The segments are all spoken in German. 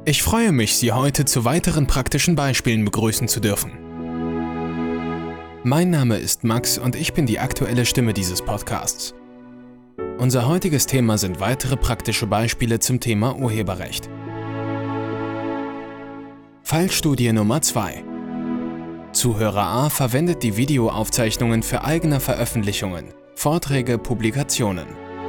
Ich freue mich, Sie heute zu weiteren praktischen Beispielen begrüßen zu dürfen. Mein Name ist Max und ich bin die aktuelle Stimme dieses Podcasts. Unser heutiges Thema sind weitere praktische Beispiele zum Thema Urheberrecht. Fallstudie Nummer 2. Zuhörer A verwendet die Videoaufzeichnungen für eigene Veröffentlichungen, Vorträge, Publikationen.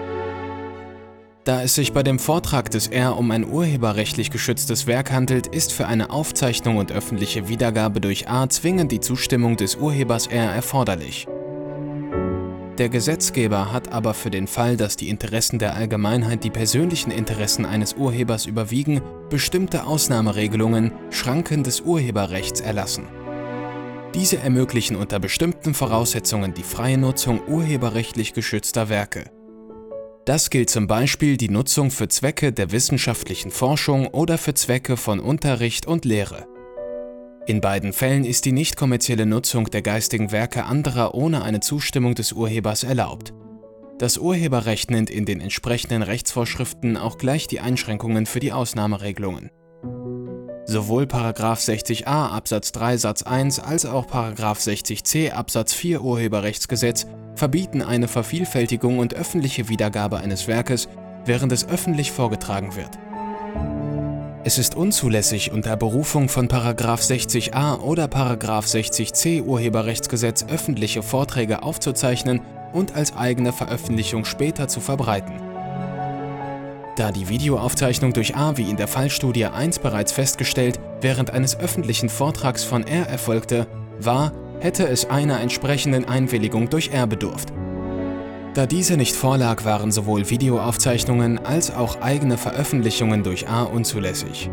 Da es sich bei dem Vortrag des R um ein urheberrechtlich geschütztes Werk handelt, ist für eine Aufzeichnung und öffentliche Wiedergabe durch A zwingend die Zustimmung des Urhebers R erforderlich. Der Gesetzgeber hat aber für den Fall, dass die Interessen der Allgemeinheit die persönlichen Interessen eines Urhebers überwiegen, bestimmte Ausnahmeregelungen, Schranken des Urheberrechts erlassen. Diese ermöglichen unter bestimmten Voraussetzungen die freie Nutzung urheberrechtlich geschützter Werke. Das gilt zum Beispiel die Nutzung für Zwecke der wissenschaftlichen Forschung oder für Zwecke von Unterricht und Lehre. In beiden Fällen ist die nicht kommerzielle Nutzung der geistigen Werke anderer ohne eine Zustimmung des Urhebers erlaubt. Das Urheberrecht nennt in den entsprechenden Rechtsvorschriften auch gleich die Einschränkungen für die Ausnahmeregelungen. Sowohl § 60a Absatz 3 Satz 1 als auch § 60c Absatz 4 Urheberrechtsgesetz verbieten eine Vervielfältigung und öffentliche Wiedergabe eines Werkes, während es öffentlich vorgetragen wird. Es ist unzulässig, unter Berufung von § 60a oder § 60c Urheberrechtsgesetz öffentliche Vorträge aufzuzeichnen und als eigene Veröffentlichung später zu verbreiten. Da die Videoaufzeichnung durch A wie in der Fallstudie 1 bereits festgestellt während eines öffentlichen Vortrags von R erfolgte, war, hätte es einer entsprechenden Einwilligung durch R bedurft. Da diese nicht vorlag, waren sowohl Videoaufzeichnungen als auch eigene Veröffentlichungen durch A unzulässig.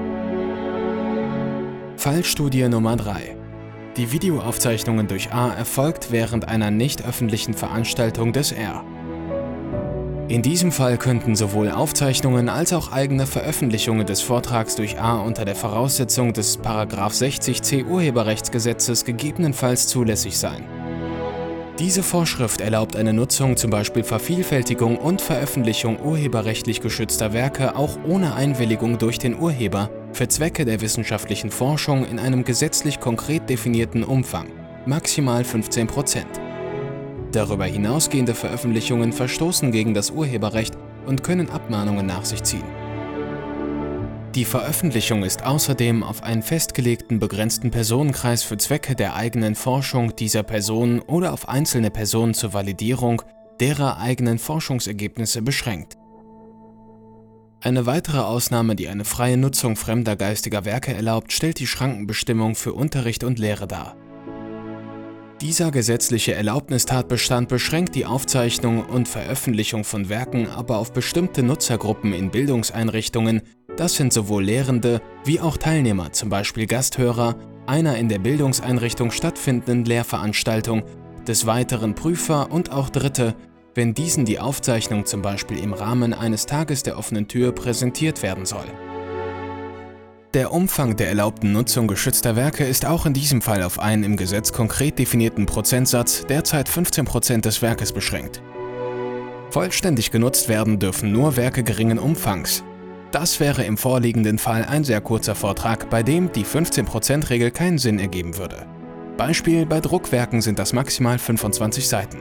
Fallstudie Nummer 3. Die Videoaufzeichnungen durch A erfolgt während einer nicht öffentlichen Veranstaltung des R. In diesem Fall könnten sowohl Aufzeichnungen als auch eigene Veröffentlichungen des Vortrags durch A unter der Voraussetzung des § 60c Urheberrechtsgesetzes gegebenenfalls zulässig sein. Diese Vorschrift erlaubt eine Nutzung, zum Beispiel Vervielfältigung und Veröffentlichung urheberrechtlich geschützter Werke auch ohne Einwilligung durch den Urheber für Zwecke der wissenschaftlichen Forschung in einem gesetzlich konkret definierten Umfang, maximal 15%. Darüber hinausgehende Veröffentlichungen verstoßen gegen das Urheberrecht und können Abmahnungen nach sich ziehen. Die Veröffentlichung ist außerdem auf einen festgelegten begrenzten Personenkreis für Zwecke der eigenen Forschung dieser Person oder auf einzelne Personen zur Validierung derer eigenen Forschungsergebnisse beschränkt. Eine weitere Ausnahme, die eine freie Nutzung fremder geistiger Werke erlaubt, stellt die Schrankenbestimmung für Unterricht und Lehre dar. Dieser gesetzliche Erlaubnistatbestand beschränkt die Aufzeichnung und Veröffentlichung von Werken aber auf bestimmte Nutzergruppen in Bildungseinrichtungen, das sind sowohl Lehrende wie auch Teilnehmer, zum Beispiel Gasthörer, einer in der Bildungseinrichtung stattfindenden Lehrveranstaltung, des Weiteren Prüfer und auch Dritte, wenn diesen die Aufzeichnung zum Beispiel im Rahmen eines Tages der offenen Tür präsentiert werden soll. Der Umfang der erlaubten Nutzung geschützter Werke ist auch in diesem Fall auf einen im Gesetz konkret definierten Prozentsatz, derzeit 15% des Werkes, beschränkt. Vollständig genutzt werden dürfen nur Werke geringen Umfangs. Das wäre im vorliegenden Fall ein sehr kurzer Vortrag, bei dem die 15%-Regel keinen Sinn ergeben würde. Beispiel: Bei Druckwerken sind das maximal 25 Seiten.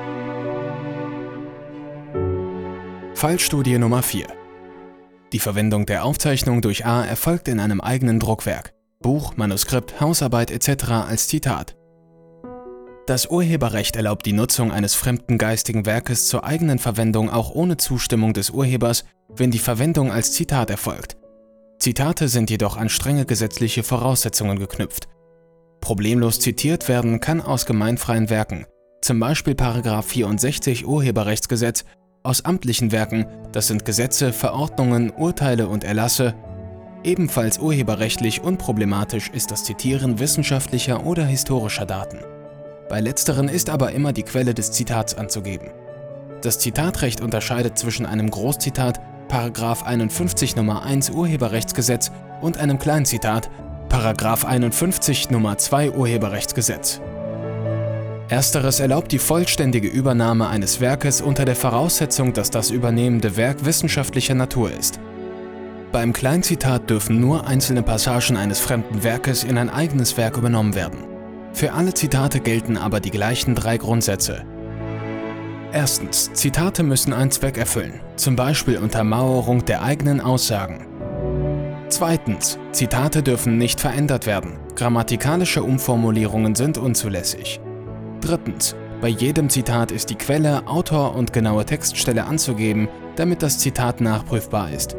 Fallstudie Nummer 4. Die Verwendung der Aufzeichnung durch A erfolgt in einem eigenen Druckwerk, Buch, Manuskript, Hausarbeit etc. als Zitat. Das Urheberrecht erlaubt die Nutzung eines fremden geistigen Werkes zur eigenen Verwendung auch ohne Zustimmung des Urhebers, wenn die Verwendung als Zitat erfolgt. Zitate sind jedoch an strenge gesetzliche Voraussetzungen geknüpft. Problemlos zitiert werden kann aus gemeinfreien Werken, zum Beispiel § 64 Urheberrechtsgesetz, aus amtlichen Werken, das sind Gesetze, Verordnungen, Urteile und Erlasse. Ebenfalls urheberrechtlich unproblematisch ist das Zitieren wissenschaftlicher oder historischer Daten. Bei letzteren ist aber immer die Quelle des Zitats anzugeben. Das Zitatrecht unterscheidet zwischen einem Großzitat, § 51 Nummer 1 Urheberrechtsgesetz, und einem Kleinzitat, § 51 Nummer 2 Urheberrechtsgesetz. Ersteres erlaubt die vollständige Übernahme eines Werkes unter der Voraussetzung, dass das übernehmende Werk wissenschaftlicher Natur ist. Beim Kleinzitat dürfen nur einzelne Passagen eines fremden Werkes in ein eigenes Werk übernommen werden. Für alle Zitate gelten aber die gleichen 3 Grundsätze. Erstens, Zitate müssen einen Zweck erfüllen, zum Beispiel Untermauerung der eigenen Aussagen. Zweitens, Zitate dürfen nicht verändert werden, grammatikalische Umformulierungen sind unzulässig. Drittens, bei jedem Zitat ist die Quelle, Autor und genaue Textstelle anzugeben, damit das Zitat nachprüfbar ist.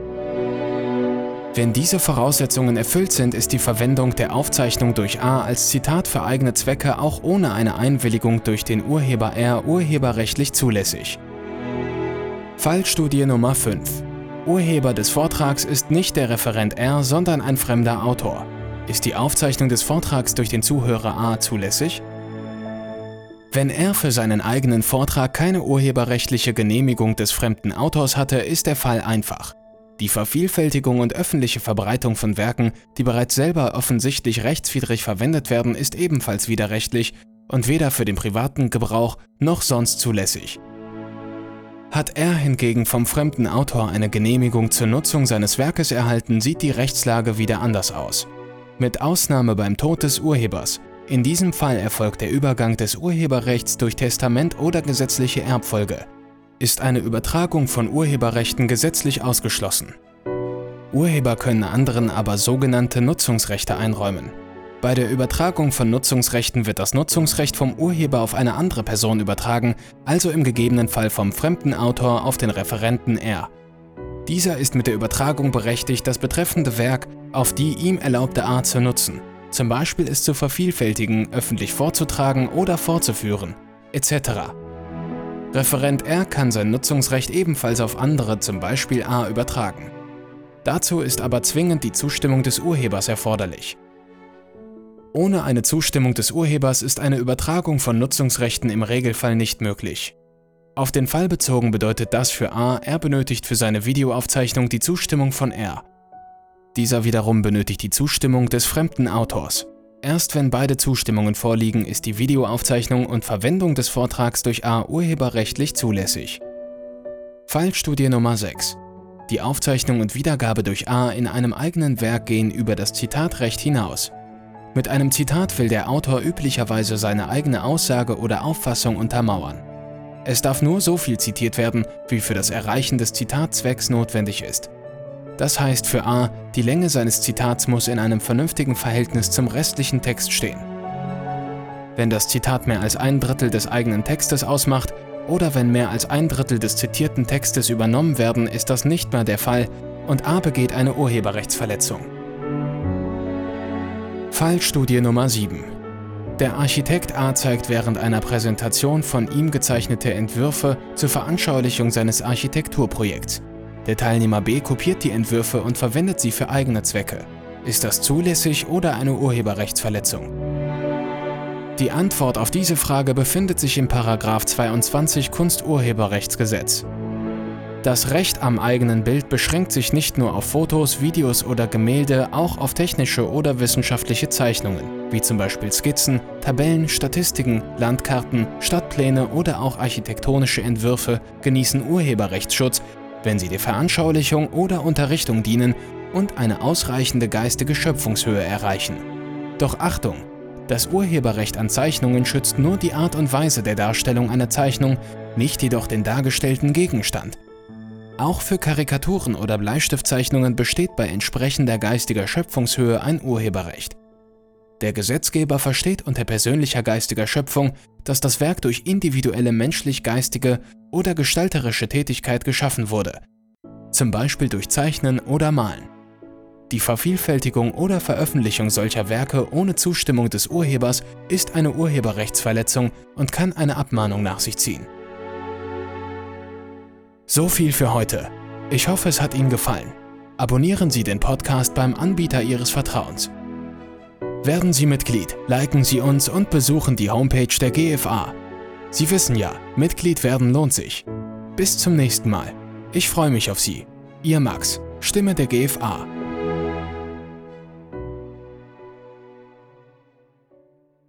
Wenn diese Voraussetzungen erfüllt sind, ist die Verwendung der Aufzeichnung durch A als Zitat für eigene Zwecke auch ohne eine Einwilligung durch den Urheber R urheberrechtlich zulässig. Fallstudie Nummer 5. Urheber des Vortrags ist nicht der Referent R, sondern ein fremder Autor. Ist die Aufzeichnung des Vortrags durch den Zuhörer A zulässig? Wenn R für seinen eigenen Vortrag keine urheberrechtliche Genehmigung des fremden Autors hatte, ist der Fall einfach. Die Vervielfältigung und öffentliche Verbreitung von Werken, die bereits selber offensichtlich rechtswidrig verwendet werden, ist ebenfalls widerrechtlich und weder für den privaten Gebrauch noch sonst zulässig. Hat R hingegen vom fremden Autor eine Genehmigung zur Nutzung seines Werkes erhalten, sieht die Rechtslage wieder anders aus. Mit Ausnahme beim Tod des Urhebers. In diesem Fall erfolgt der Übergang des Urheberrechts durch Testament oder gesetzliche Erbfolge. Ist eine Übertragung von Urheberrechten gesetzlich ausgeschlossen. Urheber können anderen aber sogenannte Nutzungsrechte einräumen. Bei der Übertragung von Nutzungsrechten wird das Nutzungsrecht vom Urheber auf eine andere Person übertragen, also im gegebenen Fall vom fremden Autor auf den Referenten R. Dieser ist mit der Übertragung berechtigt, das betreffende Werk auf die ihm erlaubte Art zu nutzen, zum Beispiel es zu vervielfältigen, öffentlich vorzutragen oder fortzuführen, etc. Referent R kann sein Nutzungsrecht ebenfalls auf andere, zum Beispiel A, übertragen. Dazu ist aber zwingend die Zustimmung des Urhebers erforderlich. Ohne eine Zustimmung des Urhebers ist eine Übertragung von Nutzungsrechten im Regelfall nicht möglich. Auf den Fall bezogen bedeutet das für A, er benötigt für seine Videoaufzeichnung die Zustimmung von R. Dieser wiederum benötigt die Zustimmung des fremden Autors. Erst wenn beide Zustimmungen vorliegen, ist die Videoaufzeichnung und Verwendung des Vortrags durch A urheberrechtlich zulässig. Fallstudie Nummer 6. Die Aufzeichnung und Wiedergabe durch A in einem eigenen Werk gehen über das Zitatrecht hinaus. Mit einem Zitat will der Autor üblicherweise seine eigene Aussage oder Auffassung untermauern. Es darf nur so viel zitiert werden, wie für das Erreichen des Zitatzwecks notwendig ist. Das heißt für A, die Länge seines Zitats muss in einem vernünftigen Verhältnis zum restlichen Text stehen. Wenn das Zitat mehr als 1/3 des eigenen Textes ausmacht oder wenn mehr als 1/3 des zitierten Textes übernommen werden, ist das nicht mehr der Fall und A begeht eine Urheberrechtsverletzung. Fallstudie Nummer 7. Der Architekt A zeigt während einer Präsentation von ihm gezeichnete Entwürfe zur Veranschaulichung seines Architekturprojekts. Der Teilnehmer B kopiert die Entwürfe und verwendet sie für eigene Zwecke. Ist das zulässig oder eine Urheberrechtsverletzung? Die Antwort auf diese Frage befindet sich im § 22 Kunsturheberrechtsgesetz. Das Recht am eigenen Bild beschränkt sich nicht nur auf Fotos, Videos oder Gemälde, auch auf technische oder wissenschaftliche Zeichnungen, wie zum Beispiel Skizzen, Tabellen, Statistiken, Landkarten, Stadtpläne oder auch architektonische Entwürfe genießen Urheberrechtsschutz, wenn sie der Veranschaulichung oder Unterrichtung dienen und eine ausreichende geistige Schöpfungshöhe erreichen. Doch Achtung! Das Urheberrecht an Zeichnungen schützt nur die Art und Weise der Darstellung einer Zeichnung, nicht jedoch den dargestellten Gegenstand. Auch für Karikaturen oder Bleistiftzeichnungen besteht bei entsprechender geistiger Schöpfungshöhe ein Urheberrecht. Der Gesetzgeber versteht unter persönlicher geistiger Schöpfung, dass das Werk durch individuelle menschlich-geistige oder gestalterische Tätigkeit geschaffen wurde, zum Beispiel durch Zeichnen oder Malen. Die Vervielfältigung oder Veröffentlichung solcher Werke ohne Zustimmung des Urhebers ist eine Urheberrechtsverletzung und kann eine Abmahnung nach sich ziehen. So viel für heute. Ich hoffe, es hat Ihnen gefallen. Abonnieren Sie den Podcast beim Anbieter Ihres Vertrauens. Werden Sie Mitglied, liken Sie uns und besuchen die Homepage der GFA. Sie wissen ja, Mitglied werden lohnt sich. Bis zum nächsten Mal. Ich freue mich auf Sie. Ihr Max, Stimme der GFA.